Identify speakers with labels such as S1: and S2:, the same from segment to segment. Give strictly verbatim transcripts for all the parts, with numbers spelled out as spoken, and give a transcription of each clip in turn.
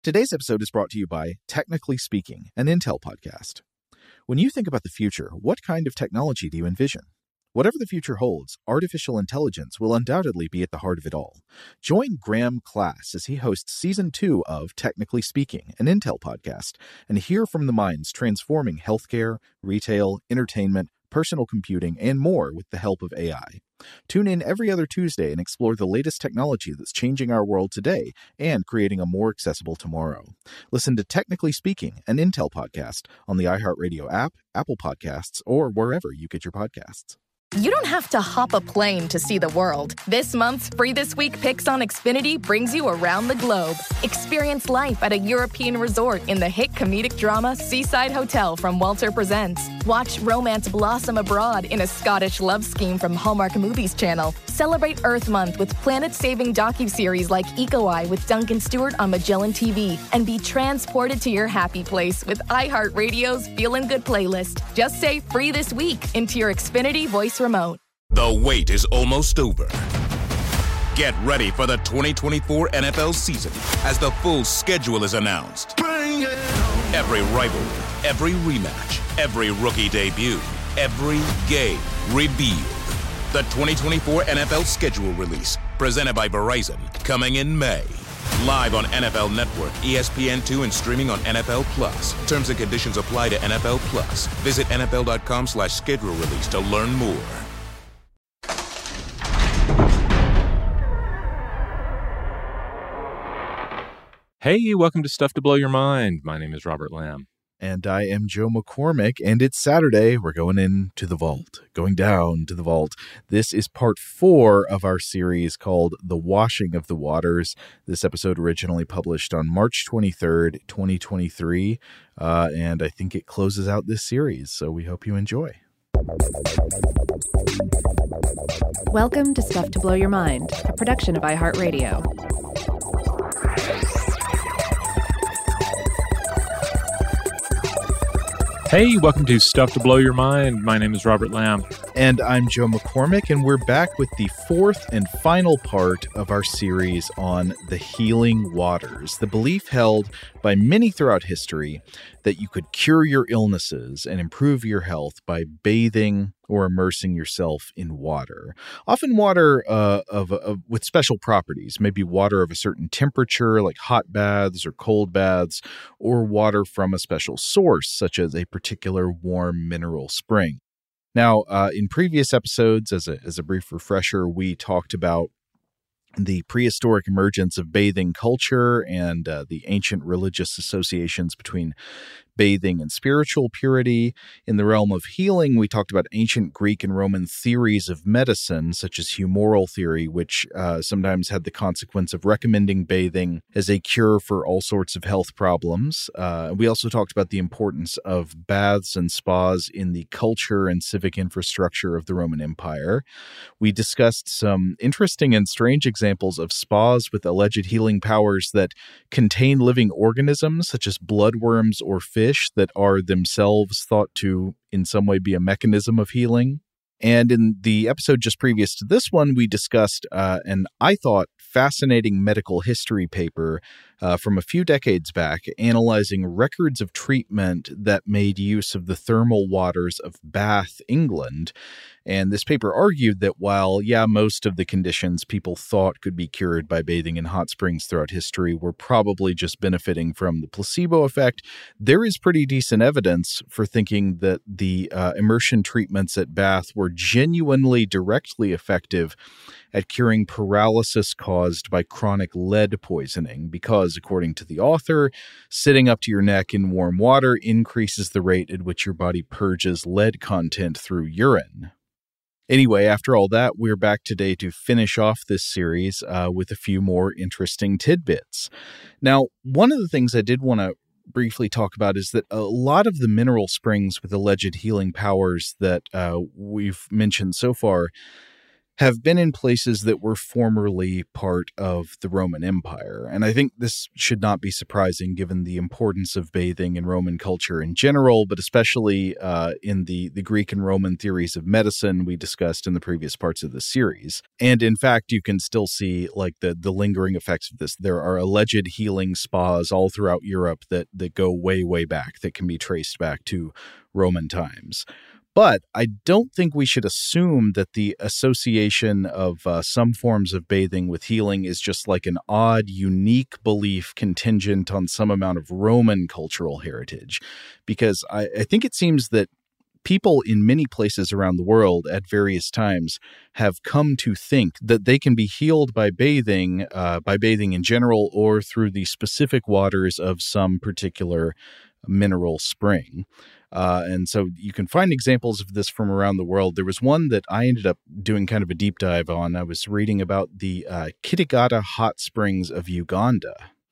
S1: Today's episode is brought to you by Technically Speaking, an Intel podcast. When you think about the future, what kind of technology do you envision? Whatever the future holds, artificial intelligence will undoubtedly be at the heart of it all. Join Graham Class as he hosts Season two of Technically Speaking, an Intel podcast, and hear from the minds transforming healthcare, retail, entertainment, personal computing, and more with the help of A I. Tune in every other Tuesday and explore the latest technology that's changing our world today and creating a more accessible tomorrow. Listen to Technically Speaking, an Intel podcast on the iHeartRadio app, Apple Podcasts, or wherever you get your podcasts.
S2: You don't have to hop a plane to see the world. This month's Free This Week Picks on Xfinity brings you around the globe. Experience life at a European resort in the hit comedic drama Seaside Hotel from Walter Presents. Watch romance blossom abroad in a Scottish love scheme from Hallmark Movies Channel. Celebrate Earth Month with planet-saving docuseries like Eco Eye with Duncan Stewart on Magellan T V. And be transported to your happy place with iHeartRadio's Feelin' Good playlist. Just say Free This Week into your Xfinity voice remote.
S3: The wait is almost over. Get ready for the twenty twenty-four N F L season as the full schedule is announced. Bring it on. Every rivalry, every rematch, every rookie debut, every game revealed. The twenty twenty-four N F L schedule release, presented by Verizon, coming in May. Live on N F L Network, E S P N two, and streaming on N F L Plus. Terms and conditions apply to N F L Plus. Visit N F L dot com slash schedule release to learn more.
S4: Hey, welcome to Stuff to Blow Your Mind. My name is Robert Lamb.
S1: And I am Joe McCormick, and it's Saturday. We're going into the vault, going down to the vault. This is part four of our series called The Washing of the Waters. This episode originally published on March twenty-third, twenty twenty-three, uh, and I think it closes out this series, so we hope you enjoy.
S5: Welcome to Stuff to Blow Your Mind, a production of iHeartRadio.
S4: Hey, welcome to Stuff to Blow Your Mind. My name is Robert Lamb.
S1: And I'm Joe McCormick, and we're back with the fourth and final part of our series on the healing waters, the belief held by many throughout history that you could cure your illnesses and improve your health by bathing or immersing yourself in water. Often water uh, of, of with special properties, maybe water of a certain temperature, like hot baths or cold baths, or water from a special source, such as a particular warm mineral spring. Now, uh, in previous episodes, as a, as a brief refresher, we talked about the prehistoric emergence of bathing culture and uh, the ancient religious associations between bathing and spiritual purity. In the realm of healing, we talked about ancient Greek and Roman theories of medicine, such as humoral theory, which uh, sometimes had the consequence of recommending bathing as a cure for all sorts of health problems. Uh, we also talked about the importance of baths and spas in the culture and civic infrastructure of the Roman Empire. We discussed some interesting and strange examples of spas with alleged healing powers that contain living organisms, such as bloodworms or fish, that are themselves thought to in some way be a mechanism of healing. And in the episode just previous to this one, we discussed uh, an, I thought, fascinating medical history paper uh, from a few decades back analyzing records of treatment that made use of the thermal waters of Bath, England. And this paper argued that while, yeah, most of the conditions people thought could be cured by bathing in hot springs throughout history were probably just benefiting from the placebo effect, there is pretty decent evidence for thinking that the uh, immersion treatments at Bath were genuinely directly effective at curing paralysis caused by chronic lead poisoning because, according to the author, sitting up to your neck in warm water increases the rate at which your body purges lead content through urine. Anyway, after all that, we're back today to finish off this series uh, with a few more interesting tidbits. Now, one of the things I did want to briefly talk about is that a lot of the mineral springs with alleged healing powers that uh, we've mentioned so far have been in places that were formerly part of the Roman Empire. And I think this should not be surprising given the importance of bathing in Roman culture in general, but especially uh, in the, the Greek and Roman theories of medicine we discussed in the previous parts of the series. And in fact, you can still see like the, the lingering effects of this. There are alleged healing spas all throughout Europe that, that go way, way back, that can be traced back to Roman times. But I don't think we should assume that the association of uh, some forms of bathing with healing is just like an odd, unique belief contingent on some amount of Roman cultural heritage. Because I, I think it seems that people in many places around the world at various times have come to think that they can be healed by bathing, uh, by bathing in general, or through the specific waters of some particular mineral spring. Uh, and so you can find examples of this from around the world. There was one that I ended up doing kind of a deep dive on. I was reading about the uh, Kitagata Hot Springs of Uganda.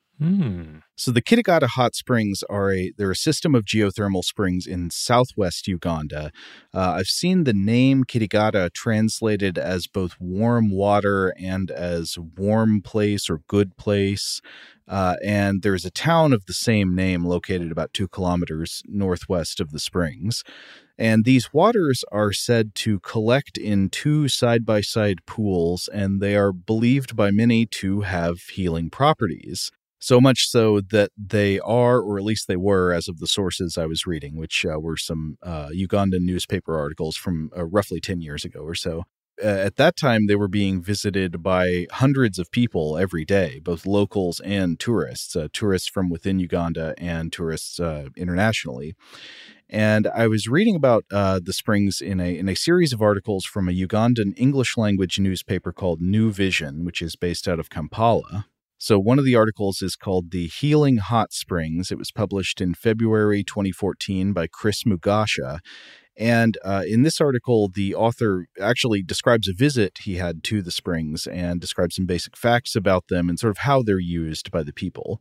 S4: Hmm.
S1: So the Kitagata Hot Springs are a they're a system of geothermal springs in southwest Uganda. Uh, I've seen the name Kitagata translated as both warm water and as warm place or good place. Uh, and there's a town of the same name located about two kilometers northwest of the springs. And these waters are said to collect in two side-by-side pools, and they are believed by many to have healing properties. So much so that they are, or at least they were, as of the sources I was reading, which uh, were some uh, Ugandan newspaper articles from uh, roughly ten years ago or so. Uh, at that time, they were being visited by hundreds of people every day, both locals and tourists, uh, tourists from within Uganda and tourists uh, internationally. And I was reading about uh, the springs in a in a series of articles from a Ugandan English-language newspaper called New Vision, which is based out of Kampala. So one of the articles is called The Healing Hot Springs. It was published in February twenty fourteen by Chris Mugasha. And uh, in this article, the author actually describes a visit he had to the springs and describes some basic facts about them and sort of how they're used by the people.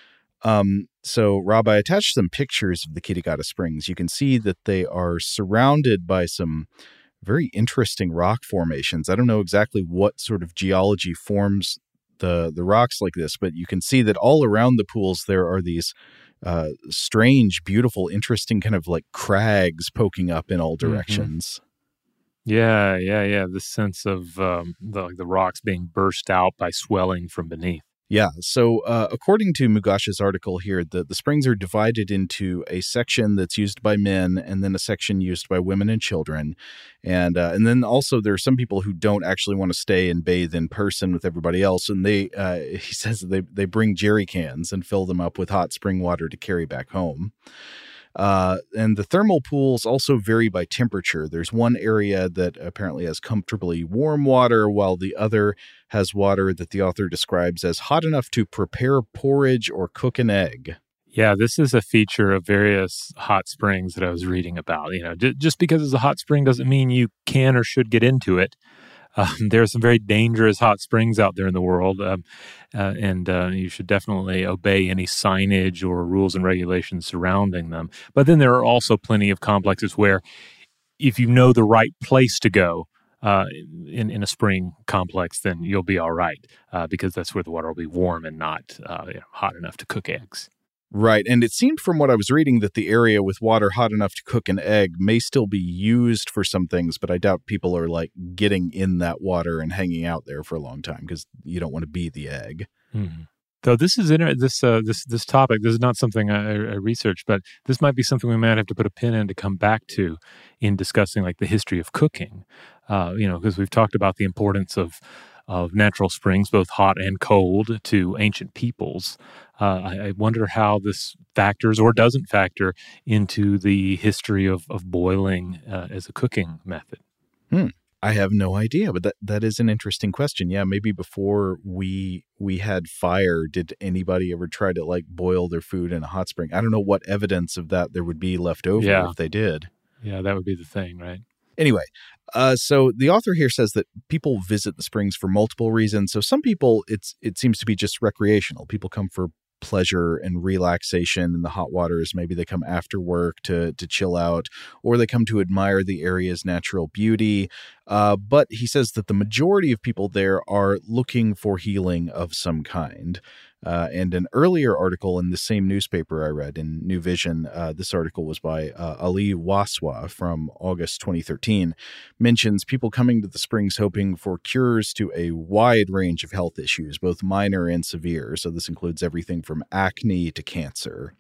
S1: Um, so, Rob, I attached some pictures of the Kitagata Springs. You can see that they are surrounded by some very interesting rock formations. I don't know exactly what sort of geology forms the the rocks like this, but you can see that all around the pools there are these uh, strange, beautiful, interesting kind of like crags poking up in all directions.
S4: Mm-hmm. Yeah, yeah, yeah. The sense of um, the, like the rocks being burst out by swelling from beneath.
S1: Yeah. So uh, according to Mugasha's article here, the, the springs are divided into a section that's used by men and then a section used by women and children. And uh, and then also there are some people who don't actually want to stay and bathe in person with everybody else. And they uh, he says they, they bring jerry cans and fill them up with hot spring water to carry back home. Uh, and the thermal pools also vary by temperature. There's one area that apparently has comfortably warm water, while the other has water that the author describes as hot enough to prepare porridge or cook an egg.
S4: Yeah, this is a feature of various hot springs that I was reading about. You know, j- just because it's a hot spring doesn't mean you can or should get into it. Um, there are some very dangerous hot springs out there in the world, um, uh, and uh, you should definitely obey any signage or rules and regulations surrounding them. But then there are also plenty of complexes where if you know the right place to go uh, in, in a spring complex, then you'll be all right uh, because that's where the water will be warm and not uh, you know, hot enough to cook eggs.
S1: Right. And it seemed from what I was reading that the area with water hot enough to cook an egg may still be used for some things, but I doubt people are like getting in that water and hanging out there for a long time because you don't want to be the egg.
S4: Mm-hmm. So this is inter- this uh, this this topic. This is not something I, I researched, but this might be something we might have to put a pin in to come back to in discussing like the history of cooking. Uh, you know, because we've talked about the importance of of natural springs, both hot and cold, to ancient peoples. Uh, I, I wonder how this factors or doesn't factor into the history of, of boiling uh, as a cooking method.
S1: Hmm. I have no idea, but that, that is an interesting question. Yeah, maybe before we we had fire, did anybody ever try to like boil their food in a hot spring? I don't know what evidence of that there would be left over
S4: yeah.
S1: if they did.
S4: Yeah, that would be the thing, right?
S1: Anyway, uh, so the author here says that people visit the springs for multiple reasons. So some people, it's it seems to be just recreational. People come for pleasure and relaxation in the hot waters. Maybe they come after work to to chill out, or they come to admire the area's natural beauty. Uh, but he says that the majority of people there are looking for healing of some kind. Uh, and an earlier article in the same newspaper I read, in New Vision, uh, this article was by uh, Ali Waswa from August twenty thirteen, mentions people coming to the springs hoping for cures to a wide range of health issues, both minor and severe. So this includes everything from acne to cancer.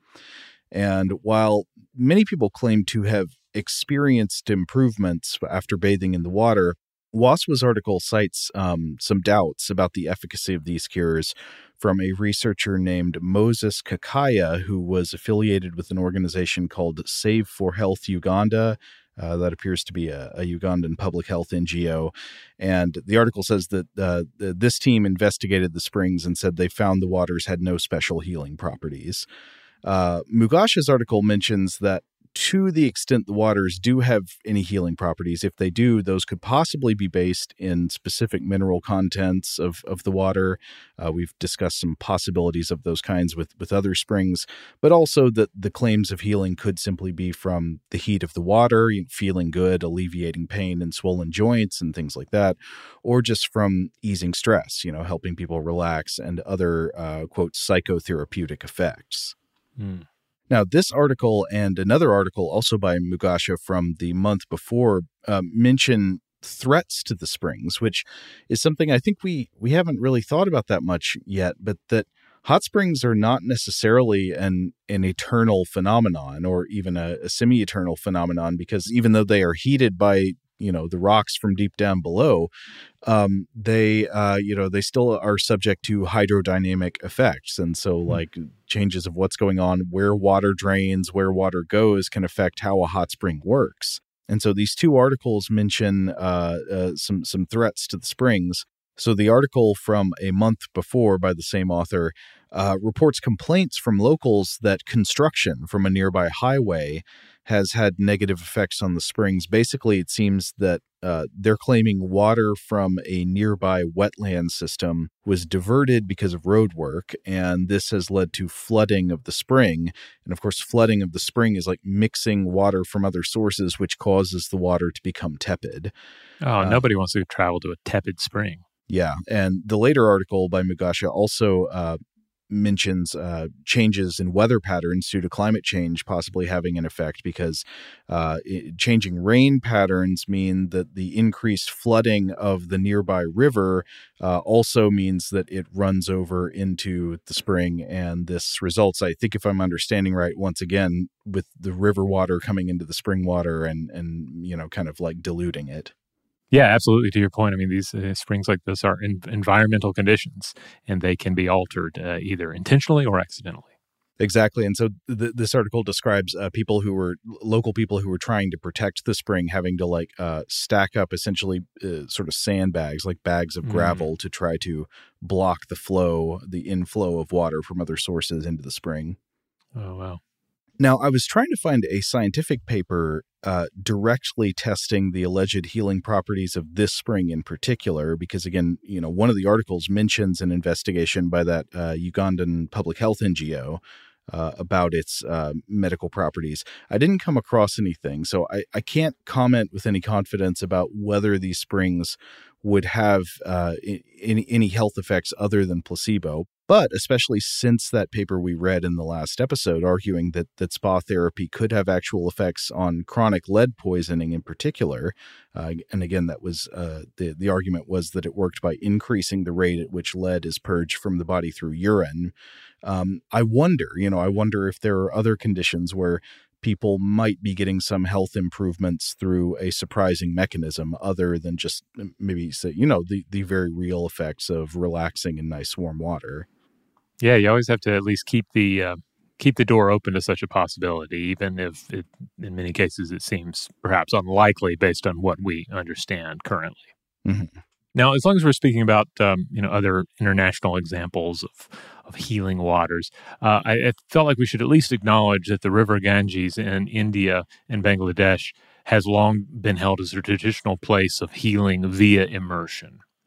S1: And while many people claim to have experienced improvements after bathing in the water, Waswa's article cites um, some doubts about the efficacy of these cures from a researcher named Moses Kakaya, who was affiliated with an organization called Save for Health Uganda. Uh, that appears to be a, a Ugandan public health N G O. And the article says that uh, the, this team investigated the springs and said they found the waters had no special healing properties. Uh, Mugasha's article mentions that to the extent the waters do have any healing properties, if they do, those could possibly be based in specific mineral contents of, of the water. Uh, we've discussed some possibilities of those kinds with, with other springs, but also that the claims of healing could simply be from the heat of the water, feeling good, alleviating pain and swollen joints and things like that, or just from easing stress, you know, helping people relax and other, uh, quote, psychotherapeutic effects.
S4: Mm.
S1: Now, this article and another article also by Mugasha from the month before uh, mention threats to the springs, which is something I think we we haven't really thought about that much yet, but that hot springs are not necessarily an an eternal phenomenon or even a, a semi-eternal phenomenon, because even though they are heated by, you know, the rocks from deep down below, um, they, uh, you know, they still are subject to hydrodynamic effects. And so like changes of what's going on, where water drains, where water goes can affect how a hot spring works. And so these two articles mention uh, uh, some, some threats to the springs. So the article from a month before by the same author uh, reports complaints from locals that construction from a nearby highway has had negative effects on the springs. Basically, it seems that uh, they're claiming water from a nearby wetland system was diverted because of road work, and this has led to flooding of the spring. And of course, flooding of the spring is like mixing water from other sources, which causes the water to become tepid.
S4: Oh,
S1: uh,
S4: nobody wants to travel to a tepid spring.
S1: Yeah, and the later article by Mugasha also uh, mentions uh, changes in weather patterns due to climate change possibly having an effect, because uh, it, changing rain patterns mean that the increased flooding of the nearby river uh, also means that it runs over into the spring. And this results, I think if I'm understanding right, once again, with the river water coming into the spring water and, and you know, kind of like diluting it.
S4: Yeah, absolutely. To your point, I mean, these uh, springs like this are in environmental conditions, and they can be altered uh, either intentionally or accidentally.
S1: Exactly. And so th- this article describes uh, people who were local people who were trying to protect the spring, having to like uh, stack up essentially uh, sort of sandbags, like bags of gravel, mm. to try to block the flow, the inflow of water from other sources into the spring.
S4: Oh, wow.
S1: Now, I was trying to find a scientific paper uh, directly testing the alleged healing properties of this spring in particular, because, again, you know, one of the articles mentions an investigation by that uh, Ugandan public health N G O uh, about its uh, medical properties. I didn't come across anything, so I, I can't comment with any confidence about whether these springs would have uh, any, any health effects other than placebo. But especially since that paper we read in the last episode arguing that, that spa therapy could have actual effects on chronic lead poisoning in particular, uh, and again, that was uh, the, the argument was that it worked by increasing the rate at which lead is purged from the body through urine. Um, I wonder, you know, I wonder if there are other conditions where people might be getting some health improvements through a surprising mechanism other than just maybe, say, you know, the, the very real effects of relaxing in nice warm water.
S4: Yeah, you always have to at least keep the uh, keep the door open to such a possibility, even if it, in many cases it seems perhaps unlikely based on what we understand currently.
S1: Mm-hmm.
S4: Now, as long as we're speaking about um, you know other international examples of of healing waters, uh, I, I felt like we should at least acknowledge that the River Ganges in India and Bangladesh has long been held as a traditional place of healing via immersion.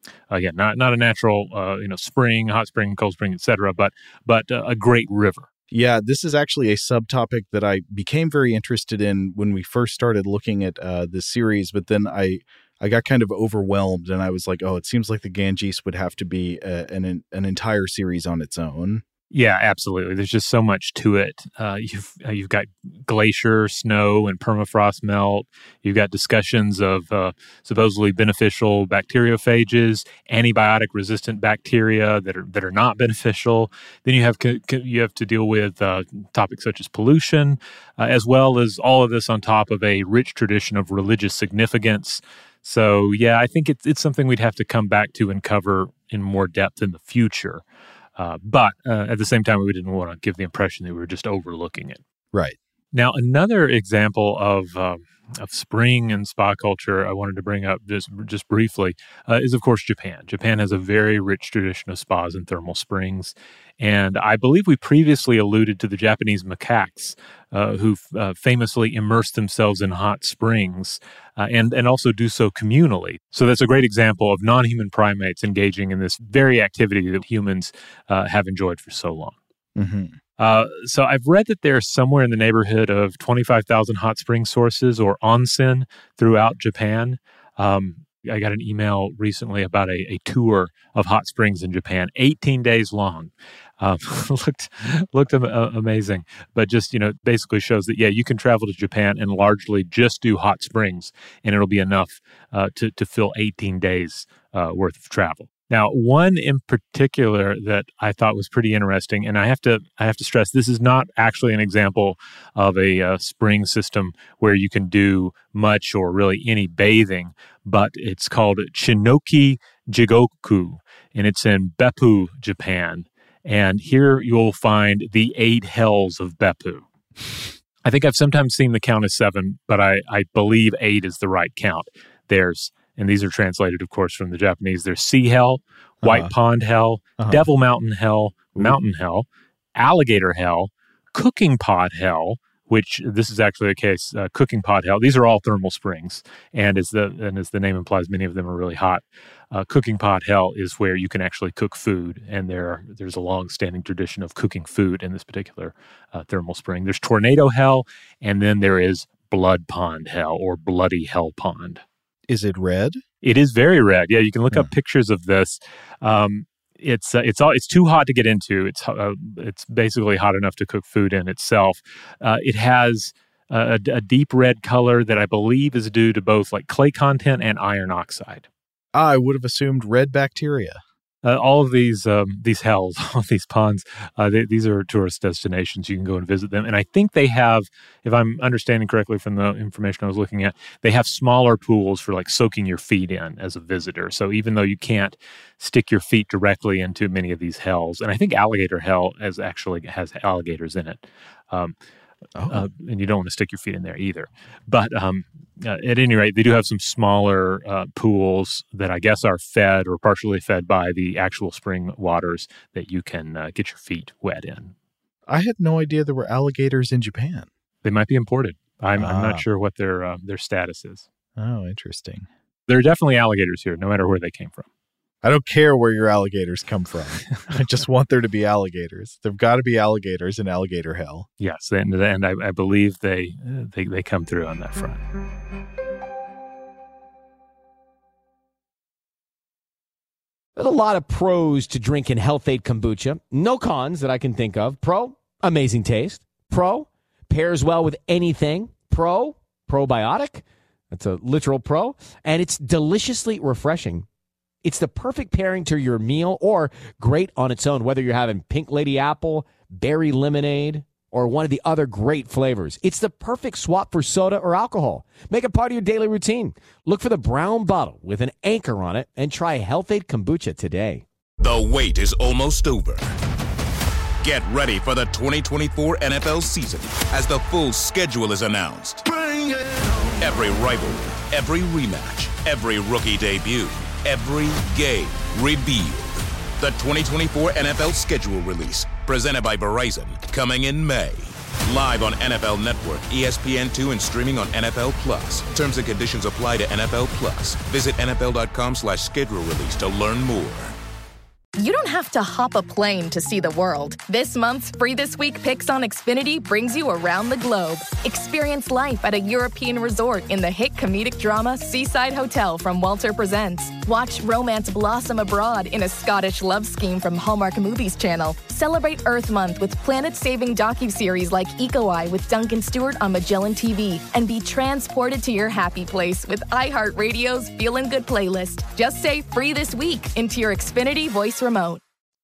S4: Again, not not a natural, uh, you know, spring, hot spring, cold spring, et cetera, but but uh, a great river.
S1: Yeah, this is actually a subtopic that I became very interested in when we first started looking at uh, this series, but then I I got kind of overwhelmed, and I was like, oh, it seems like the Ganges would have to be a, an an entire series on its own.
S4: Yeah, absolutely. There's just so much to it. Uh, you've uh, you've got glacier, snow, and permafrost melt. You've got discussions of uh, supposedly beneficial bacteriophages, antibiotic-resistant bacteria that are that are not beneficial. Then you have co- co- you have to deal with uh, topics such as pollution, uh, as well as all of this on top of a rich tradition of religious significance. So, yeah, I think it's it's something we'd have to come back to and cover in more depth in the future. Uh, but uh, at the same time, we didn't want to give the impression that we were just overlooking it.
S1: Right.
S4: Now, another example of um, of spring and spa culture I wanted to bring up just just briefly uh, is, of course, Japan. Japan has a very rich tradition of spas and thermal springs. And I believe we previously alluded to the Japanese macaques uh, who uh, famously immerse themselves in hot springs uh, and, and also do so communally. So that's a great example of non-human primates engaging in this very activity that humans uh, have enjoyed for so long.
S1: Mm-hmm.
S4: Uh, so I've read that there's somewhere in the neighborhood of twenty-five thousand hot spring sources or onsen throughout Japan. Um, I got an email recently about a, a tour of hot springs in Japan, eighteen days long. Um, looked looked am- uh, amazing, but just, you know, basically shows that, yeah, you can travel to Japan and largely just do hot springs, and it'll be enough uh, to, to fill eighteen days uh, worth of travel. Now, one in particular that I thought was pretty interesting, and I have to I have to stress, this is not actually an example of a uh, spring system where you can do much or really any bathing, but it's called Chinoki Jigoku, and it's in Beppu, Japan. And here you'll find the eight hells of Beppu. I think I've sometimes seen the count as seven, but I, I believe eight is the right count. There's And these are translated, of course, from the Japanese. There's Sea Hell, White uh-huh. Pond Hell, uh-huh. Devil Mountain Hell, Ooh. Mountain Hell, Alligator Hell, Cooking Pot Hell, which this is actually a case, uh, Cooking Pot Hell. These are all thermal springs, and as the and as the name implies, many of them are really hot. Uh, Cooking Pot Hell is where you can actually cook food, and there there's a long-standing tradition of cooking food in this particular uh, thermal spring. There's Tornado Hell, and then there is Blood Pond Hell, or Bloody Hell Pond.
S1: Is it red?
S4: It is very red. Yeah, you can look
S1: yeah.
S4: up pictures of this. Um, it's uh, it's all it's too hot to get into. It's uh, it's basically hot enough to cook food in itself. Uh, it has a, a deep red color that I believe is due to both like clay content and iron oxide.
S1: I would have assumed red bacteria.
S4: Uh, all of these um, these hells, all of these ponds, uh, they, these are tourist destinations. You can go and visit them. And I think they have, if I'm understanding correctly from the information I was looking at, they have smaller pools for like soaking your feet in as a visitor. So even though you can't stick your feet directly into many of these hells, and I think Alligator Hell has actually has alligators in it. Um, Oh. Uh, and you don't want to stick your feet in there either. But um, uh, at any rate, they do have some smaller uh, pools that I guess are fed or partially fed by the actual spring waters that you can uh, get your feet wet in.
S1: I had no idea there were alligators in Japan.
S4: They might be imported. I'm,
S1: ah.
S4: I'm not sure what their uh, their status is.
S1: Oh, interesting.
S4: There are definitely alligators here, no matter where they came from.
S1: I don't care where your alligators come from. I just want there to be alligators. There've got to be alligators in Alligator Hell.
S4: Yes, and, and I, I believe they, uh, they they come through on that front.
S6: There's a lot of pros to drinking Health-Ade kombucha. No cons that I can think of. Pro, amazing taste. Pro, pairs well with anything. Pro, probiotic. That's a literal pro. And it's deliciously refreshing. It's the perfect pairing to your meal or great on its own, whether you're having Pink Lady Apple, Berry Lemonade, or one of the other great flavors. It's the perfect swap for soda or alcohol. Make it part of your daily routine. Look for the brown bottle with an anchor on it and try Health-Ade kombucha today.
S3: The wait is almost over. Get ready for the twenty twenty-four N F L season as the full schedule is announced. Bring it on. Every rivalry, every rematch, every rookie debut, every game revealed. The twenty twenty-four N F L schedule release, presented by Verizon, coming in May. Live on N F L Network, E S P N two, and streaming on N F L Plus. Terms and conditions apply to N F L Plus. Visit N F L dot com slash schedule release to learn more.
S2: You don't have to hop a plane to see the world. This month's Free This Week Picks on Xfinity brings you around the globe. Experience life at a European resort in the hit comedic drama Seaside Hotel from Walter Presents. Watch romance blossom abroad in a Scottish love scheme from Hallmark Movies Channel. Celebrate Earth Month with planet-saving docuseries like Eco Eye with Duncan Stewart on Magellan T V. And be transported to your happy place with iHeartRadio's Feelin' Good playlist. Just say Free This Week into your Xfinity voice remote.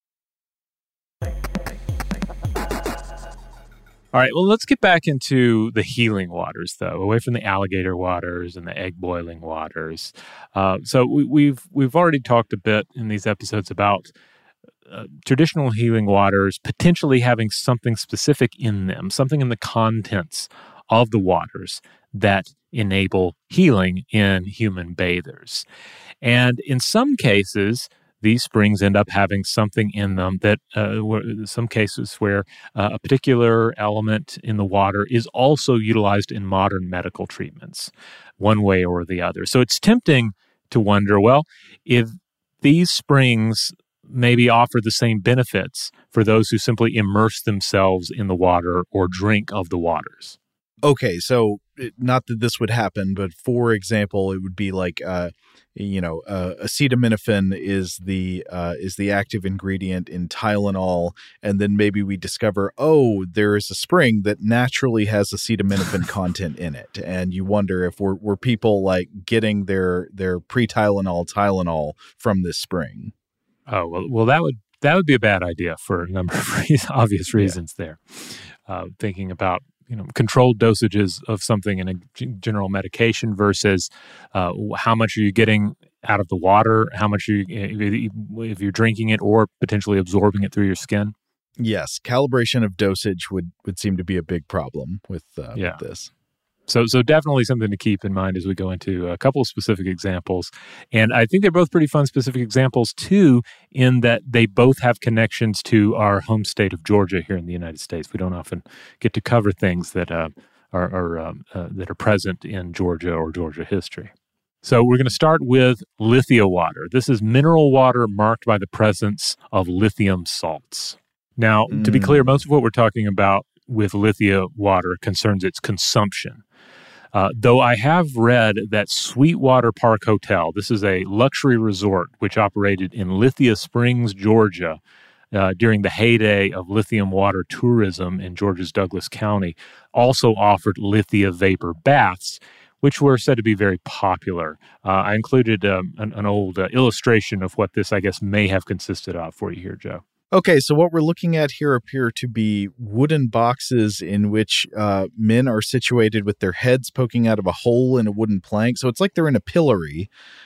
S4: All right, well, let's get back into the healing waters, though, away from the alligator waters and the egg boiling waters. Uh, so we, we've we've already talked a bit in these episodes about uh, traditional healing waters potentially having something specific in them, something in the contents of the waters that enable healing in human bathers. And in some cases, these springs end up having something in them that, uh, where, some cases where uh, a particular element in the water is also utilized in modern medical treatments, one way or the other. So it's tempting to wonder, well, if these springs maybe offer the same benefits for those who simply immerse themselves in the water or drink of the waters.
S1: Okay, so not that this would happen, but for example, it would be like, uh, you know, uh, acetaminophen is the uh, is the active ingredient in Tylenol, and then maybe we discover, oh, there is a spring that naturally has acetaminophen content in it, and you wonder if we're, we're people like getting their their pre-Tylenol Tylenol from this spring.
S4: Oh well, well that would that would be a bad idea for a number of reasons, obvious reasons yeah. there. Uh, thinking about you know, controlled dosages of something in a general medication versus uh, how much are you getting out of the water, how much are you, if you're drinking it or potentially absorbing it through your skin.
S1: Yes, calibration of dosage would, would seem to be a big problem with, uh,
S4: yeah.
S1: with this.
S4: So so definitely something to keep in mind as we go into a couple of specific examples. And I think they're both pretty fun specific examples, too, in that they both have connections to our home state of Georgia here in the United States. We don't often get to cover things that uh, are, are um, uh, that are present in Georgia or Georgia history. So we're going to start with Lithia water. This is mineral water marked by the presence of lithium salts. Now, mm. to be clear, most of what we're talking about with Lithia water concerns its consumption. Uh, though I have read that Sweetwater Park Hotel, this is a luxury resort which operated in Lithia Springs, Georgia, uh, during the heyday of lithium water tourism in Georgia's Douglas County, also offered Lithia vapor baths, which were said to be very popular. Uh, I included um, an, an old uh, illustration of what this, I guess, may have consisted of for you here, Joe.
S1: Okay, so what we're looking at here appear to be wooden boxes in which uh, men are situated with their heads poking out of a hole in a wooden plank. So it's like they're in a pillory,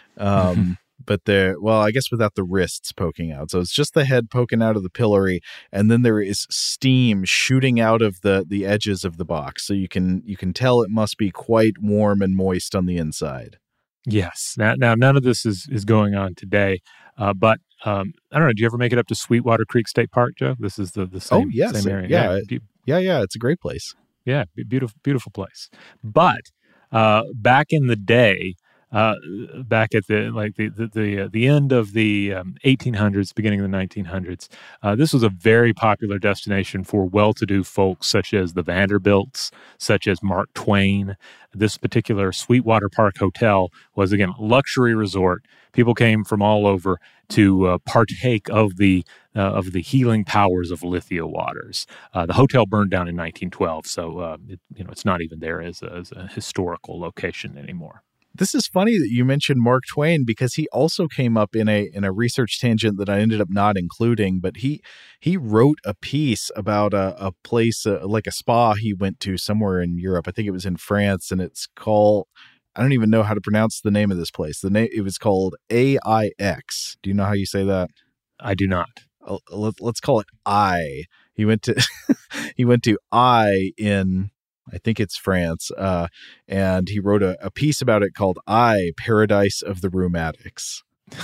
S1: um, but they're, well, I guess without the wrists poking out. So it's just the head poking out of the pillory, and then there is steam shooting out of the, the edges of the box. So you can you can tell it must be quite warm and moist on the inside.
S4: Yes. Now, now none of this is, is going on today, uh, but Um, I don't know. Do you ever make it up to Sweetwater Creek State Park, Joe? This is the, the same,
S1: oh, yes.
S4: same area.
S1: Yeah.
S4: Yeah.
S1: yeah, yeah. It's a great place.
S4: Yeah. Beautiful, beautiful place. But uh, back in the day, uh, back at the like the the the, uh, the end of the um, eighteen hundreds, beginning of the nineteen hundreds, uh, this was a very popular destination for well-to-do folks such as the Vanderbilts, such as Mark Twain. This particular Sweetwater Park Hotel was, again, a luxury resort. People came from all over to uh, partake of the uh, of the healing powers of Lithia waters. Uh, the hotel burned down in nineteen twelve, so uh, it, you know it's not even there as a, as a historical location anymore.
S1: This is funny that you mentioned Mark Twain because he also came up in a in a research tangent that I ended up not including. But he he wrote a piece about a, a place uh, like a spa he went to somewhere in Europe. I think it was in France, and it's called. I don't even know how to pronounce the name of this place. The name it was called A I X. Do you know how you say that?
S4: I do not.
S1: Uh, let, let's call it I. He went to he went to I in. I think it's France, uh, and he wrote a, a piece about it called I, Paradise of the Rheumatics.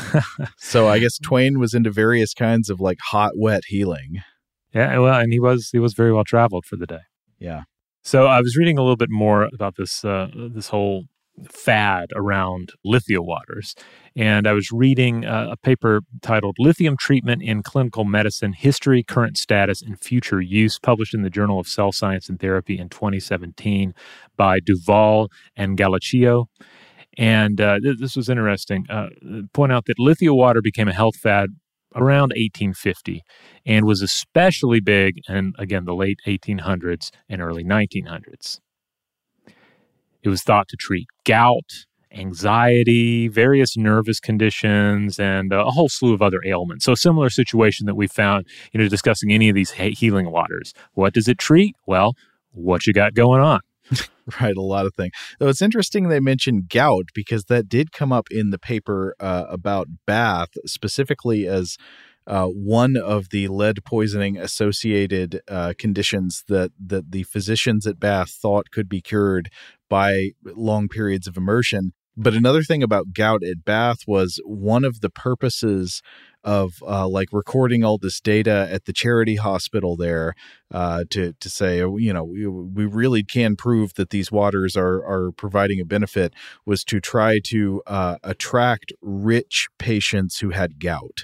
S1: So I guess Twain was into various kinds of like hot, wet healing.
S4: Yeah, well, and he was he was very well traveled for the day.
S1: Yeah.
S4: So I was reading a little bit more about this uh, this whole fad around lithium waters, and I was reading uh, a paper titled "Lithium Treatment in Clinical Medicine: History, Current Status, and Future Use," published in the Journal of Cell Science and Therapy in twenty seventeen by Duval and Gallicchio. And uh, th- this was interesting. Uh, point out that lithium water became a health fad around eighteen fifty and was especially big in, again, the late eighteen hundreds and early nineteen hundreds. It was thought to treat gout, anxiety, various nervous conditions, and a whole slew of other ailments. So a similar situation that we found, you know, discussing any of these healing waters. What does it treat? Well, what you got going on?
S1: Right, a lot of things. Though it's interesting they mentioned gout because that did come up in the paper uh, about Bath, specifically as uh, one of the lead poisoning associated uh, conditions that, that the physicians at Bath thought could be cured by long periods of immersion. But another thing about gout at Bath was one of the purposes of uh, like recording all this data at the charity hospital there uh, to to say, you know, we, we really can prove that these waters are are providing a benefit, was to try to uh, attract rich patients who had gout.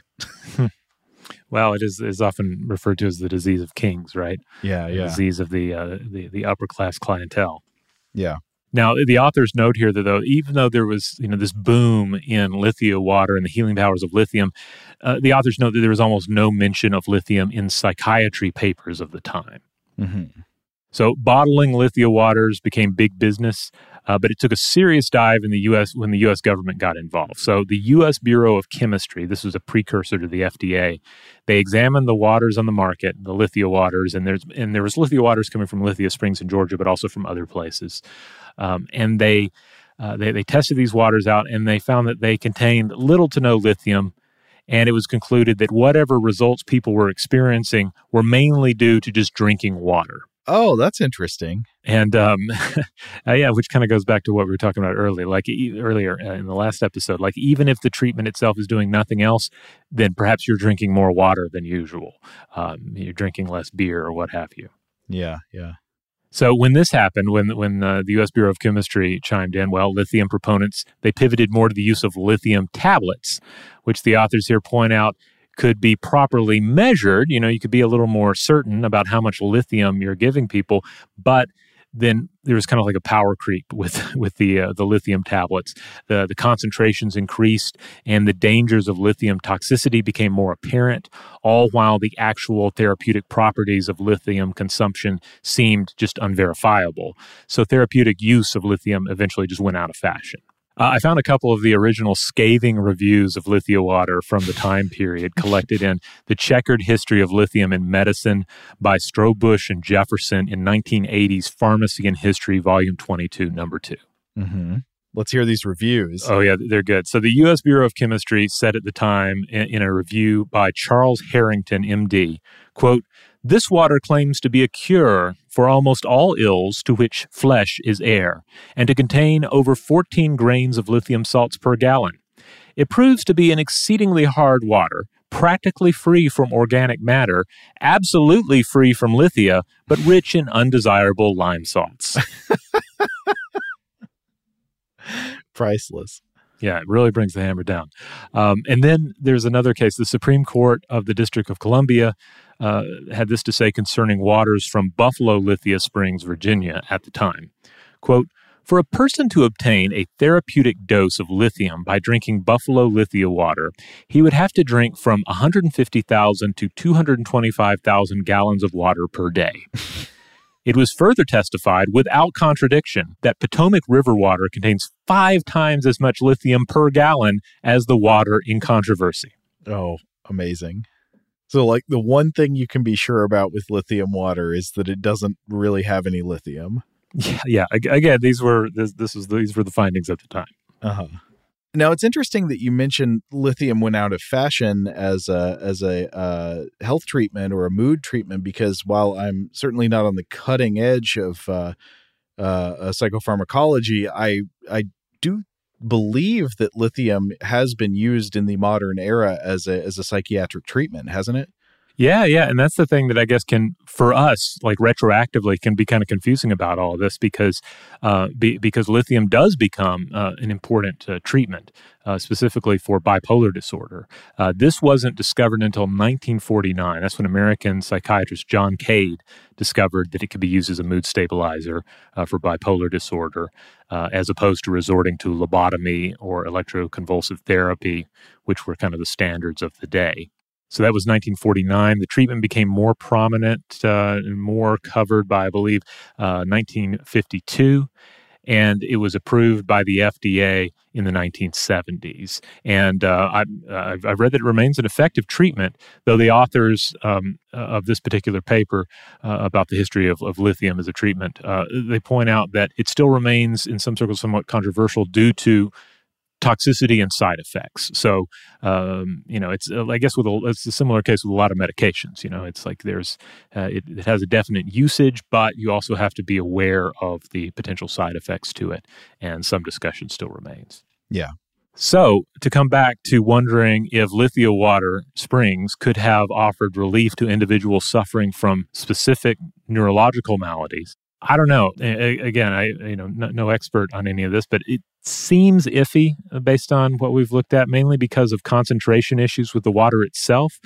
S4: Well, it is, is often referred to as the disease of kings, right?
S1: Yeah, yeah.
S4: The disease of the, uh, the the upper class clientele.
S1: Yeah.
S4: Now, the authors note here that though, even though there was, you know, this boom in lithium water and the healing powers of lithium, uh, the authors note that there was almost no mention of lithium in psychiatry papers of the time.
S1: Mm-hmm.
S4: So bottling lithium waters became big business, uh, but it took a serious dive in the U S when the U S government got involved. So the U S Bureau of Chemistry, this was a precursor to the F D A, they examined the waters on the market, the lithium waters, and there's and there was lithium waters coming from Lithia Springs in Georgia, but also from other places. Um, and they, uh, they they tested these waters out, and they found that they contained little to no lithium. And it was concluded that whatever results people were experiencing were mainly due to just drinking water.
S1: Oh, that's interesting.
S4: And um, uh, yeah, which kind of goes back to what we were talking about earlier, like e- earlier uh, in the last episode. Like even if the treatment itself is doing nothing else, then perhaps you're drinking more water than usual. Um, you're drinking less beer or what have you.
S1: Yeah, yeah.
S4: So when this happened, when when uh, the U S Bureau of Chemistry chimed in, well, lithium proponents, they pivoted more to the use of lithium tablets, which the authors here point out could be properly measured. You know, you could be a little more certain about how much lithium you're giving people, but then there was kind of like a power creep with with the uh, the lithium tablets. The the concentrations increased, and the dangers of lithium toxicity became more apparent, all while the actual therapeutic properties of lithium consumption seemed just unverifiable. So therapeutic use of lithium eventually just went out of fashion. Uh, I found a couple of the original scathing reviews of lithium water from the time period collected in The Checkered History of Lithium in Medicine by Strobush and Jefferson in nineteen eighties Pharmacy and History, Volume twenty-two, Number two.
S1: Mm-hmm. Let's hear these reviews.
S4: Oh, yeah, they're good. So the U S Bureau of Chemistry said at the time in, in a review by Charles Harrington, M D, quote, "This water claims to be a cure for almost all ills to which flesh is heir, and to contain over fourteen grains of lithium salts per gallon. It proves to be an exceedingly hard water, practically free from organic matter, absolutely free from lithia, but rich in undesirable lime salts."
S1: Priceless.
S4: Yeah, it really brings the hammer down. Um, and then there's another case. The Supreme Court of the District of Columbia uh, had this to say concerning waters from Buffalo Lithia Springs, Virginia at the time. Quote, "For a person to obtain a therapeutic dose of lithium by drinking Buffalo Lithia water, he would have to drink from one hundred fifty thousand to two hundred twenty-five thousand gallons of water per day." It was further testified, without contradiction, that Potomac River water contains five times as much lithium per gallon as the water in controversy.
S1: Oh, amazing. So, like, the one thing you can be sure about with lithium water is that it doesn't really have any lithium.
S4: Yeah, yeah. Again, these were this, this was these were the findings at the time.
S1: Uh-huh. Now, it's interesting that you mentioned lithium went out of fashion as a as a uh, health treatment or a mood treatment, because while I'm certainly not on the cutting edge of uh, uh, psychopharmacology, I I do believe that lithium has been used in the modern era as a as a psychiatric treatment, hasn't it?
S4: Yeah, yeah. And that's the thing that I guess can, for us, like retroactively, can be kind of confusing about all of this because uh, be, because lithium does become uh, an important uh, treatment, uh, specifically for bipolar disorder. Uh, this wasn't discovered until nineteen forty-nine. That's when American psychiatrist John Cade discovered that it could be used as a mood stabilizer uh, for bipolar disorder, uh, as opposed to resorting to lobotomy or electroconvulsive therapy, which were kind of the standards of the day. So that was nineteen forty-nine. The treatment became more prominent uh, and more covered by, I believe, uh, nineteen fifty-two, and it was approved by the F D A in the nineteen seventies. And uh, I, I've, I've read that it remains an effective treatment, though the authors um, of this particular paper uh, about the history of, of lithium as a treatment, uh, they point out that it still remains, in some circles, somewhat controversial due to toxicity and side effects. So, um, you know, it's, uh, I guess with a, it's a similar case with a lot of medications. You know, it's like there's, uh, it, it has a definite usage, but you also have to be aware of the potential side effects to it. And some discussion still remains.
S1: Yeah.
S4: So, to come back to wondering if Lithia Water Springs could have offered relief to individuals suffering from specific neurological maladies, I don't know. A- again, I you know no, no expert on any of this, but it seems iffy based on what we've looked at, mainly because of concentration issues with the water itself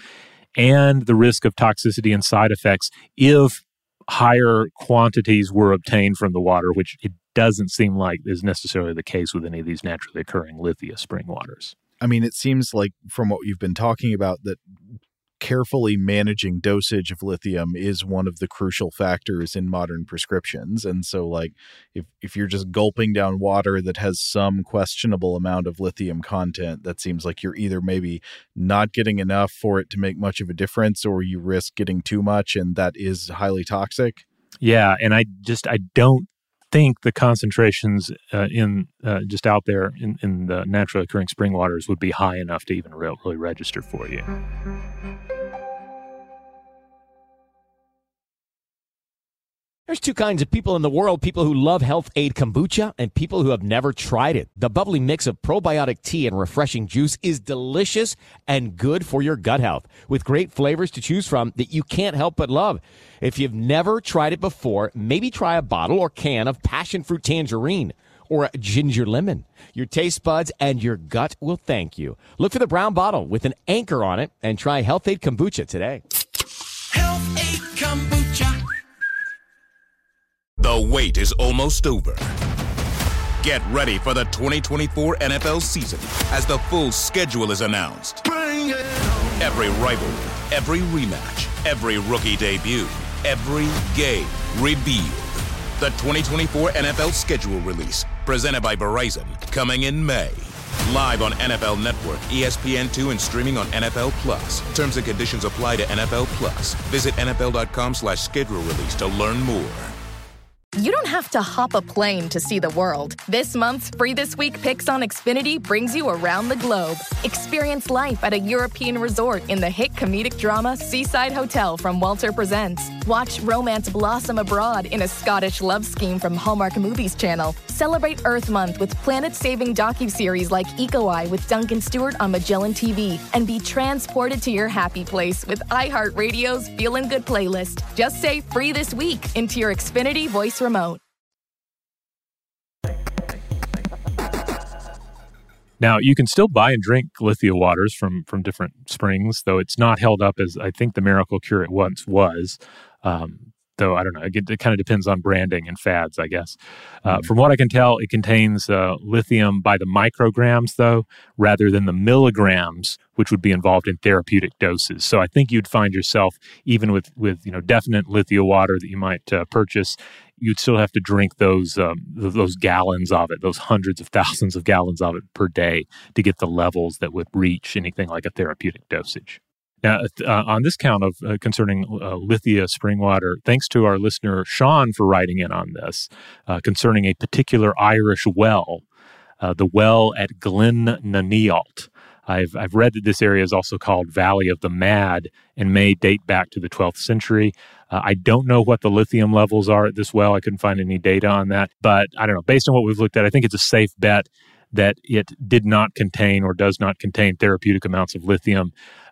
S4: and the risk of toxicity and side effects if higher quantities were obtained from the water, which it doesn't seem like is necessarily the case with any of these naturally occurring Lithia spring waters.
S1: I mean, it seems like from what you've been talking about that carefully managing dosage of lithium is one of the crucial factors in modern prescriptions. And so like if, if you're just gulping down water that has some questionable amount of lithium content, that seems like you're either maybe not getting enough for it to make much of a difference, or you risk getting too much, and that is highly toxic.
S4: Yeah. And I just, I don't think the concentrations uh, in uh, just out there in, in the naturally occurring spring waters would be high enough to even re- really register for you.
S6: There's two kinds of people in the world, people who love Health Aid Kombucha and people who have never tried it. The bubbly mix of probiotic tea and refreshing juice is delicious and good for your gut health, with great flavors to choose from that you can't help but love. If you've never tried it before, maybe try a bottle or can of passion fruit tangerine or a ginger lemon. Your taste buds and your gut will thank you. Look for the brown bottle with an anchor on it and try Health Aid Kombucha today.
S3: Health Aid Kombucha. The wait is almost over. Get ready for the twenty twenty-four N F L season as the full schedule is announced. Bring it on. Every rivalry, every rematch, every rookie debut, every game revealed. The twenty twenty-four N F L schedule release, presented by Verizon, coming in May. Live on N F L Network, E S P N two, and streaming on N F L Plus. Terms and conditions apply to N F L Plus. Visit N F L dot com slash schedule release to learn more.
S2: You don't have to hop a plane to see the world. This month's Free This Week Picks on Xfinity brings you around the globe. Experience life at a European resort in the hit comedic drama Seaside Hotel from Walter Presents. Watch romance blossom abroad in a Scottish love scheme from Hallmark Movies Channel. Celebrate Earth Month with planet-saving docuseries like Eco Eye with Duncan Stewart on Magellan T V. And be transported to your happy place with iHeartRadio's Feelin' Good playlist. Just say Free This Week into your Xfinity voice remote.
S4: Now, you can still buy and drink Lithia waters from, from different springs, though it's not held up as I think the Miracle Cure it once was. Um, though, I don't know. It, it kind of depends on branding and fads, I guess. Uh, mm-hmm. From what I can tell, it contains uh, lithium by the micrograms, though, rather than the milligrams, which would be involved in therapeutic doses. So I think you'd find yourself, even with, with you know definite Lithia water that you might uh, purchase, you'd still have to drink those um, those gallons of it, those hundreds of thousands of gallons of it per day to get the levels that would reach anything like a therapeutic dosage. Now, uh, on this count of uh, concerning uh, Lithia spring water, thanks to our listener Sean for writing in on this uh, concerning a particular Irish well, uh, the well at Glen Nanialt. I've I've read that this area is also called Valley of the Mad and may date back to the twelfth century. Uh, I don't know what the lithium levels are at this well. I couldn't find any data on that. But I don't know. Based on what we've looked at, I think it's a safe bet that it did not contain or does not contain therapeutic amounts of lithium.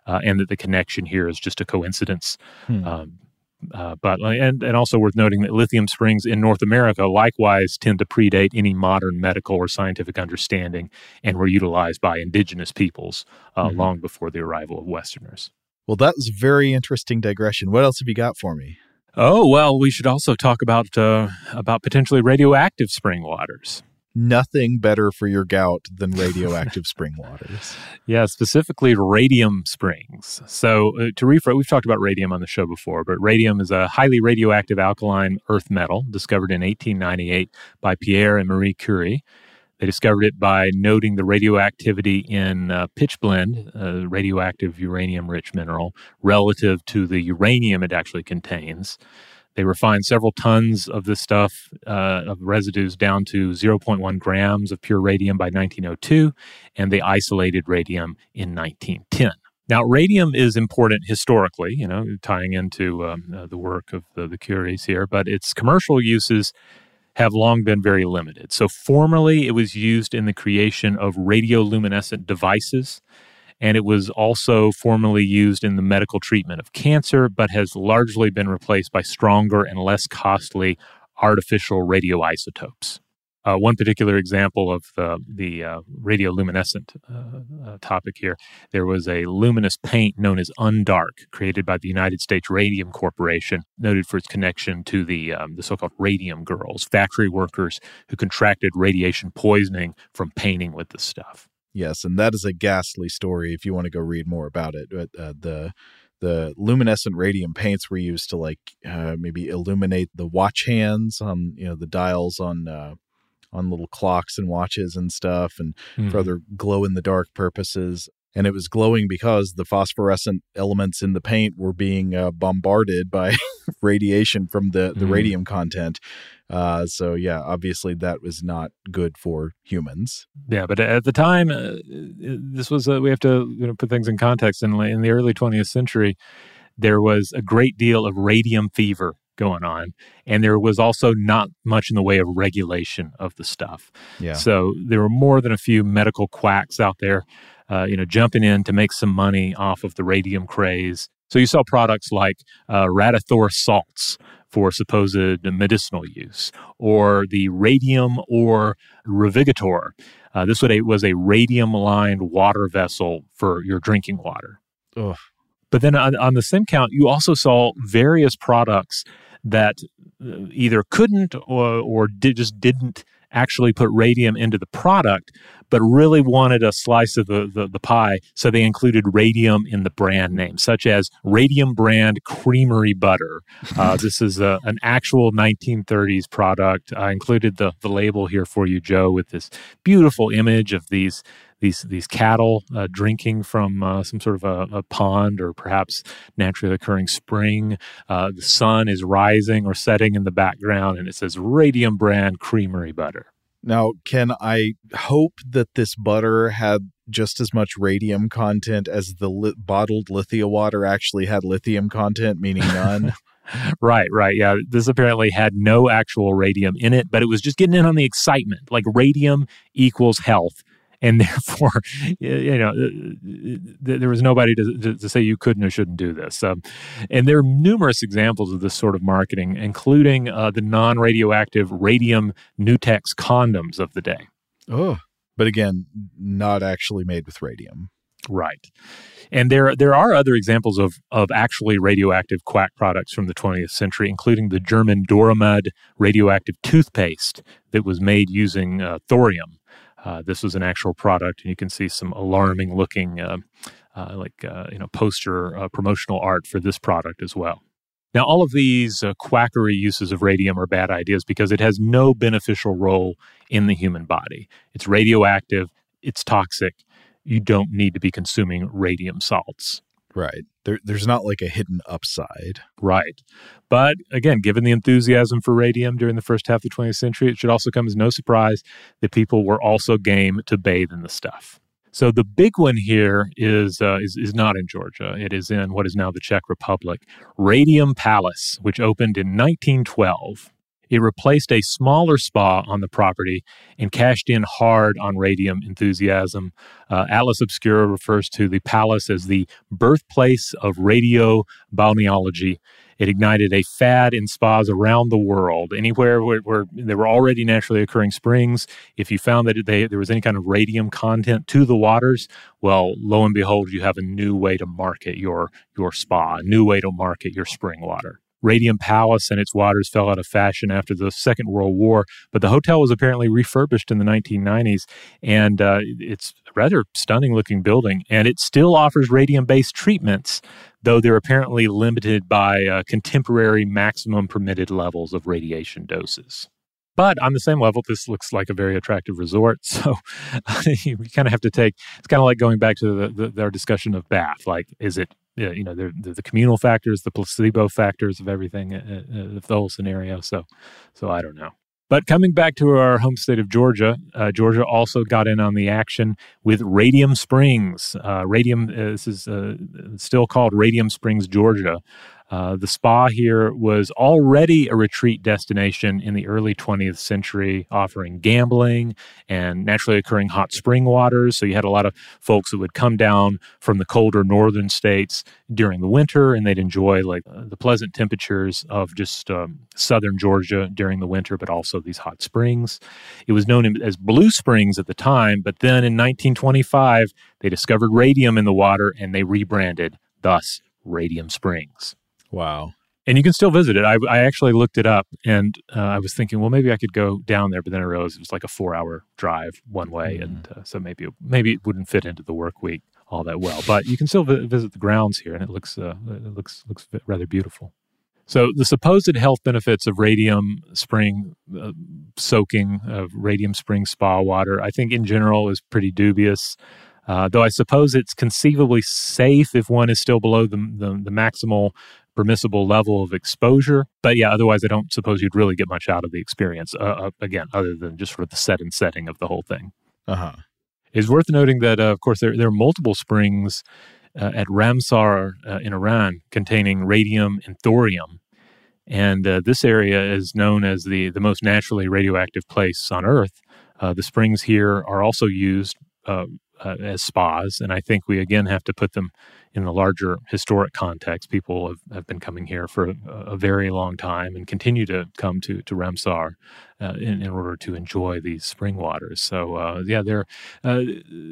S4: uh, and that the connection here is just a coincidence.
S1: Hmm.
S4: Um, uh, but and and also worth noting that lithium springs in North America likewise tend to predate any modern medical or scientific understanding, and were utilized by indigenous peoples uh, mm-hmm. long before the arrival of Westerners.
S1: Well, that was a very interesting digression. What else have you got for me?
S4: Oh, well, we should also talk about uh, about potentially radioactive spring waters.
S1: Nothing better for your gout than radioactive spring waters.
S4: Yeah, specifically radium springs. So uh, to rephrase, we've talked about radium on the show before, but radium is a highly radioactive alkaline earth metal discovered in eighteen ninety-eight by Pierre and Marie Curie. They discovered it by noting the radioactivity in uh, pitchblende, a radioactive uranium-rich mineral, relative to the uranium it actually contains. They refined several tons of this stuff, uh, of residues, down to zero point one grams of pure radium by nineteen oh two, and they isolated radium in nineteen ten. Now, radium is important historically, you know, tying into um, uh, the work of the, the Curies here, but its commercial uses have long been very limited. So formerly, it was used in the creation of radioluminescent devices, and it was also formerly used in the medical treatment of cancer, but has largely been replaced by stronger and less costly artificial radioisotopes. Uh, one particular example of the, the uh, radioluminescent uh, uh, topic here, there was a luminous paint known as Undark, created by the United States Radium Corporation, noted for its connection to the, um, the so-called radium girls, factory workers who contracted radiation poisoning from painting with the stuff.
S1: Yes, and that is a ghastly story if you want to go read more about it. But uh, the the luminescent radium paints were used to like uh, maybe illuminate the watch hands on, you know, the dials on uh, on little clocks and watches and stuff, and mm-hmm. for other glow-in-the-dark purposes. And it was glowing because the phosphorescent elements in the paint were being uh, bombarded by radiation from the, the mm. radium content. Uh, so, yeah, obviously that was not good for humans.
S4: Yeah, but at the time, uh, this was, uh, we have to you know, put things in context. In, in the early twentieth century, there was a great deal of radium fever going on, and there was also not much in the way of regulation of the stuff.
S1: Yeah.
S4: So there were more than a few medical quacks out there, uh, you know, jumping in to make some money off of the radium craze. So you saw products like uh, Radithor salts for supposed medicinal use, or the radium or Revigator. Uh, this was a radium-lined water vessel for your drinking water.
S1: Ugh.
S4: But then on, on the same count, you also saw various products that either couldn't or, or did, just didn't actually put radium into the product, but really wanted a slice of the, the, the pie, so they included radium in the brand name, such as Radium Brand Creamery Butter. Uh, this is a, an actual nineteen thirties product. I included the, the label here for you, Joe, with this beautiful image of these these these cattle uh, drinking from uh, some sort of a, a pond or perhaps naturally occurring spring. Uh, the sun is rising or setting in the background, and it says Radium Brand Creamery Butter.
S1: Now, can I hope that this butter had just as much radium content as the li- bottled Lithia water actually had lithium content, meaning none?
S4: Right, right. Yeah, this apparently had no actual radium in it, but it was just getting in on the excitement. Like radium equals health. And therefore, you know, there was nobody to, to, to say you couldn't or shouldn't do this. Um, and there are numerous examples of this sort of marketing, including uh, the non-radioactive radium Nutex condoms of the day.
S1: Oh, but again, not actually made with radium.
S4: Right. And there there are other examples of, of actually radioactive quack products from the twentieth century, including the German Doramud radioactive toothpaste that was made using uh, thorium. Uh, this was an actual product, and you can see some alarming-looking, uh, uh, like uh, you know, poster uh, promotional art for this product as well. Now, all of these uh, quackery uses of radium are bad ideas because it has no beneficial role in the human body. It's radioactive. It's toxic. You don't need to be consuming radium salts.
S1: Right. There, there's not like a hidden upside.
S4: Right. But again, given the enthusiasm for radium during the first half of the twentieth century, it should also come as no surprise that people were also game to bathe in the stuff. So the big one here is, uh, is is not in Georgia. It is in what is now the Czech Republic. Radium Palace, which opened in nineteen twelve. It replaced a smaller spa on the property and cashed in hard on radium enthusiasm. Uh, Atlas Obscura refers to the palace as the birthplace of radiobalneology. It ignited a fad in spas around the world. Anywhere where, where there were already naturally occurring springs, if you found that they, there was any kind of radium content to the waters, well, lo and behold, you have a new way to market your, your spa, a new way to market your spring water. Radium Palace and its waters fell out of fashion after the Second World War, but the hotel was apparently refurbished in the nineteen nineties, and uh, it's a rather stunning-looking building, and it still offers radium-based treatments, though they're apparently limited by uh, contemporary maximum permitted levels of radiation doses. But on the same level, this looks like a very attractive resort, so you kind of have to take, it's kind of like going back to the, the, our discussion of Bath, like, is it, you know, the, the communal factors, the placebo factors of everything, uh, uh, of the whole scenario. So, so I don't know. But coming back to our home state of Georgia, uh, Georgia also got in on the action with Radium Springs. Uh, Radium, uh, this is uh, still called Radium Springs, Georgia. Uh, the spa here was already a retreat destination in the early twentieth century, offering gambling and naturally occurring hot spring waters. So you had a lot of folks that would come down from the colder northern states during the winter, and they'd enjoy like uh, the pleasant temperatures of just um, southern Georgia during the winter, but also these hot springs. It was known as Blue Springs at the time, but then in nineteen twenty-five, they discovered radium in the water and they rebranded, thus Radium Springs.
S1: Wow.
S4: And you can still visit it. I, I actually looked it up, and uh, I was thinking, well, maybe I could go down there, but then I realized it was like a four-hour drive one way, mm. and uh, so maybe it, maybe it wouldn't fit into the work week all that well. But you can still vi- visit the grounds here, and it looks uh, it looks looks rather beautiful. So the supposed health benefits of radium spring uh, soaking of radium spring spa water, I think in general is pretty dubious. Uh, though I suppose it's conceivably safe if one is still below the, the, the maximal permissible level of exposure. But yeah, otherwise I don't suppose you'd really get much out of the experience, uh, uh, again, other than just sort of the set and setting of the whole thing.
S1: Uh-huh.
S4: It's worth noting that, uh, of course, there, there are multiple springs uh, at Ramsar uh, in Iran containing radium and thorium. And uh, this area is known as the, the most naturally radioactive place on Earth. Uh, the springs here are also used uh, Uh, as spas, and I think we again have to put them in the larger historic context. People have, have been coming here for a, a very long time and continue to come to to Ramsar uh, in, in order to enjoy these spring waters. So uh, yeah, they're uh,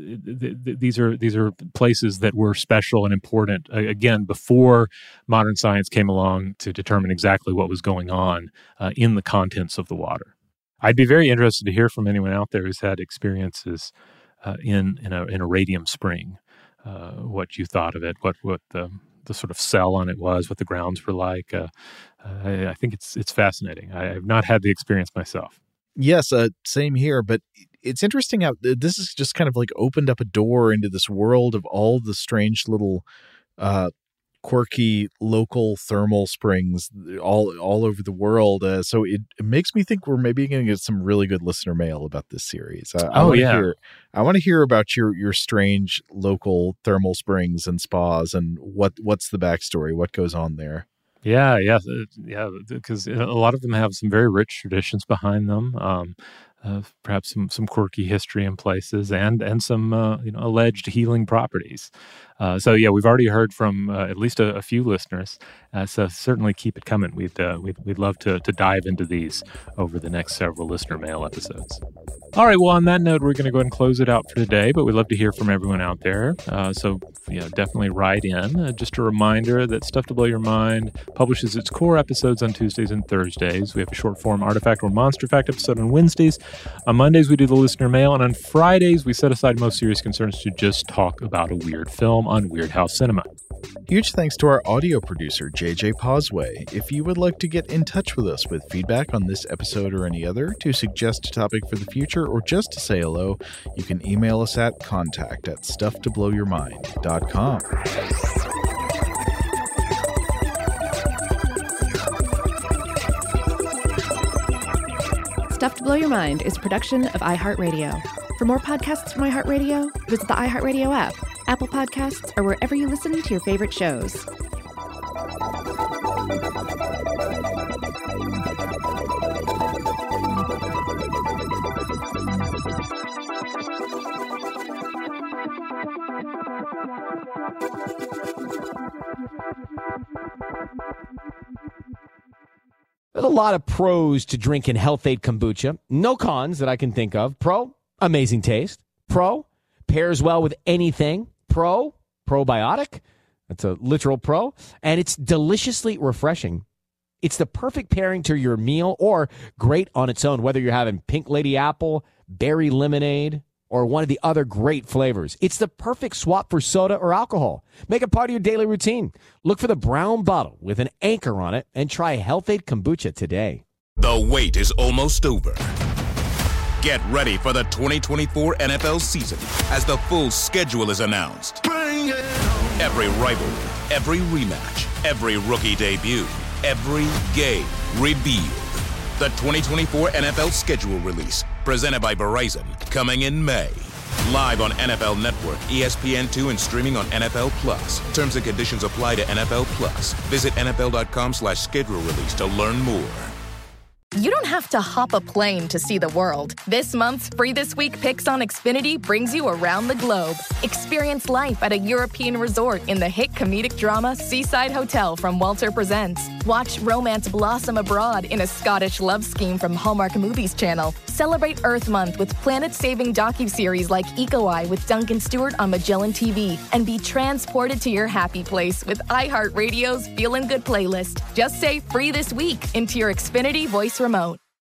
S4: th- th- these are these are places that were special and important uh, again before modern science came along to determine exactly what was going on uh, in the contents of the water. I'd be very interested to hear from anyone out there who's had experiences Uh, in in a in a radium spring, uh, what you thought of it, what what the the sort of sell on it was, what the grounds were like. Uh, uh, I, I think it's it's fascinating. I have not had the experience myself.
S1: Yes, uh, same here. But it's interesting how this has just kind of like opened up a door into this world of all the strange little, uh, quirky local thermal springs all all over the world. Uh, so it, it makes me think we're maybe going to get some really good listener mail about this series. Uh, I
S4: oh
S1: wanna
S4: yeah,
S1: hear, I want to hear about your your strange local thermal springs and spas and what what's the backstory, what goes on there.
S4: Yeah, yeah, yeah. Because a lot of them have some very rich traditions behind them. Um, uh, perhaps some, some quirky history in places, and and some uh, you know alleged healing properties. Uh, so yeah, we've already heard from uh, at least a, a few listeners. Uh, so certainly keep it coming. We'd uh, we'd we'd love to to dive into these over the next several listener mail episodes. All right. Well, on that note, we're going to go ahead and close it out for today. But we'd love to hear from everyone out there. Uh, so you know, definitely write in. Uh, just a reminder that Stuff to Blow Your Mind publishes its core episodes on Tuesdays and Thursdays. We have a short form artifact or monster fact episode on Wednesdays. On Mondays, we do the listener mail, and on Fridays, we set aside most serious concerns to just talk about a weird film on Weird House Cinema.
S1: Huge thanks to our audio producer, J J Posway. If you would like to get in touch with us with feedback on this episode or any other, to suggest a topic for the future, or just to say hello, you can email us at contact at stuff to blow your mind dot com.
S5: Stuff to Blow Your Mind is a production of iHeartRadio. For more podcasts from iHeartRadio, visit the iHeartRadio app, Apple Podcasts, or wherever you listen to your favorite shows.
S6: There's a lot of pros to drinking Health-Ade Kombucha. No cons that I can think of. Pro, amazing taste. Pro, pairs well with anything. Pro, probiotic. That's a literal pro. And it's deliciously refreshing. It's the perfect pairing to your meal or great on its own, whether you're having pink lady apple, berry lemonade, or one of the other great flavors. It's the perfect swap for soda or alcohol. Make it part of your daily routine. Look for the brown bottle with an anchor on it and try Health-Ade Kombucha today.
S3: The wait is almost over. Get ready for the twenty twenty-four N F L season as the full schedule is announced. Bring it on. Every rivalry, every rematch, every rookie debut, every game revealed. The twenty twenty-four N F L schedule release, presented by Verizon, coming in May. Live on N F L Network, E S P N two, and streaming on N F L Plus. Terms and conditions apply to N F L Plus. Visit N F L dot com slash schedule release to learn more.
S2: You don't have to hop a plane to see the world. This month's Free This Week Picks on Xfinity brings you around the globe. Experience life at a European resort in the hit comedic drama Seaside Hotel from Walter Presents. Watch romance blossom abroad in a Scottish love scheme from Hallmark Movies Channel. Celebrate Earth Month with planet-saving docuseries like Eco Eye with Duncan Stewart on Magellan T V. And be transported to your happy place with iHeartRadio's Feelin' Good playlist. Just say Free This Week into your Xfinity voice remote.